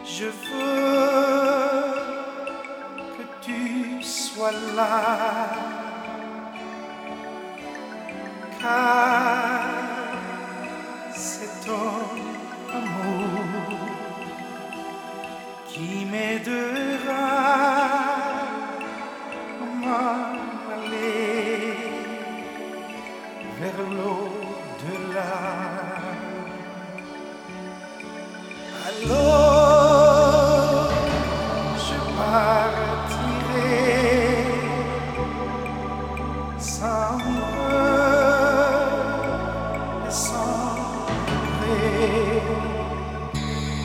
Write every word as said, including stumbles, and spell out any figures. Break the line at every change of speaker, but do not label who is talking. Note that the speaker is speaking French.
Je veux que tu sois là, car c'est ton amour qui m'aide